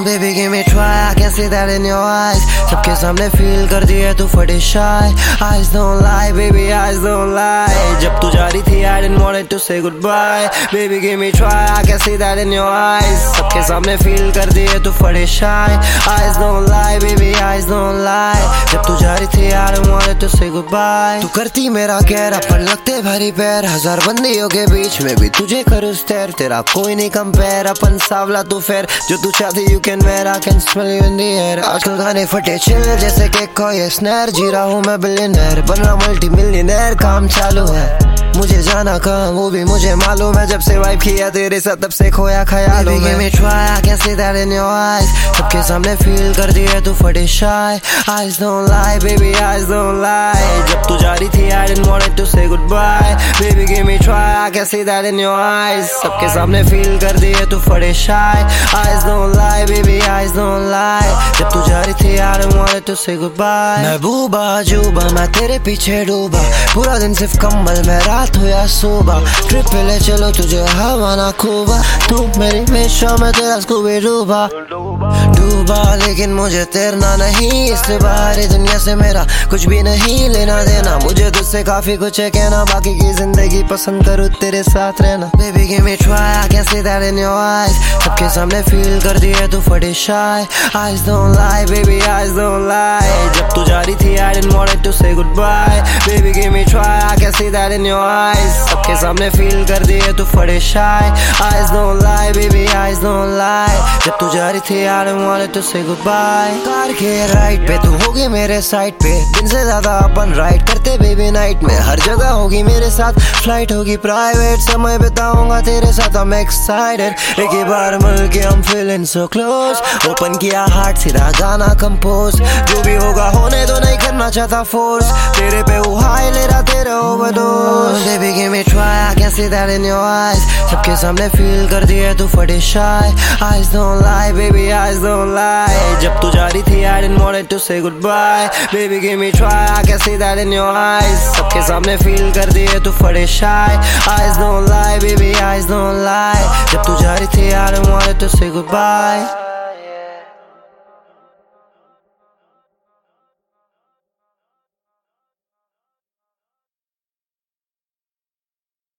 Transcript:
Baby give me try, I can see that in your eyes. सबके सामने feel कर दिए तू फटे shy. Eyes don't lie, baby eyes don't lie. जब तू जा रही थी I didn't want it to say goodbye. Baby give me try, I can see that in your eyes. सबके सामने feel कर दिए तू फटे shy. Eyes don't lie, baby eyes don't lie. जब तू जा रही थी I didn't want it to say goodbye. तू करती मेरा कहर अपन लगते भारी पैर. हजार बंदियों के बीच में भी तुझे करूँ स्टेयर. तेरा कोई नहीं कंपेयर, अपन सावला तू फेर. जो तू चाहती you can wear, I can smell you in the air. आजकल गाने फटे चिल जैसे कि कोई स्नैर. जी रहा हूँ मैं बिलियनर, बन रहा मल्टी मिलियनर. काम चालू है मुझे जाना कहाँ वो भी मुझे मालूम है. जब से वाइब किया तेरे साथ तब से खोया ख्यालों में. Give me try, I can see that in your eyes. सबके सामने feel कर दिए तू फटे shy. Eyes don't lie, baby eyes don't lie. जब तू जा रही थी I didn't want it to say goodbye. Baby give me try, I can see that in your eyes. सबके सामने feel कर दिए तू फटे shy. Eyes don't lie, baby eyes don't lie. जब तू जा रही थी I didn't want it to say goodbye. महबूबा अजूबा मैं तेरे पीछे डूबा. पूरा दिन सिर्फ कंबल में रात हो या सुबह. ट्रिप पे ले चलो तुझे हवा ना खूबा. तू मेरी हमेशा में तेरा स्कूबी डूबा लेकिन मुझे तैरना नहीं. इससे बाहर दुनिया से मेरा कुछ भी नहीं लेना देना. मुझे तुझसे काफी कुछ है कहना. बाकी की जिंदगी पसंद करूँ तेरे साथ रहना. Baby give me try, I can see that in your eyes. सबके सामने feel कर दिए तू फटे shy. Eyes don't lie, baby eyes don't lie. जब तू जा रही थी I didn't want it to say goodbye. Baby give me try, I can see that in your eyes. सबके सामने feel कर दिए तू फटे shy. Eyes don't lie, baby eyes don't lie. जब तू जा रही थी I didn't want it to say goodbye. Car के राइट पे तू होगी मेरे साइड पे. दिन से ज्यादा अपन राइड करते बेबी नाइट में. हर जगह होगी मेरे साथ फ्लाइट होगी प्राइवेट. समय बिताऊंगा तेरे साथ I'm excited. एक ही बार मिल के I'm feeling so close. Open किया हार्ट सीधा गाना कंपोज. जो भी होगा होने दो नहीं करना चाहता फोर्स. तेरे पे वो हाई ले रहा तेरे overdose. Baby give me try, I can see that in your eyes. सबके सामने feel कर दिए तू फटे shy. Eyes don't lie, baby eyes don't lie. जब तू जा रही थी I didn't want it to say goodbye. Baby give me try, I can see that in your eyes. सबके सामने feel कर दिए तू फटे shy. Eyes don't lie, baby eyes don't lie. जब तू जा रही थी I didn't want it to say goodbye.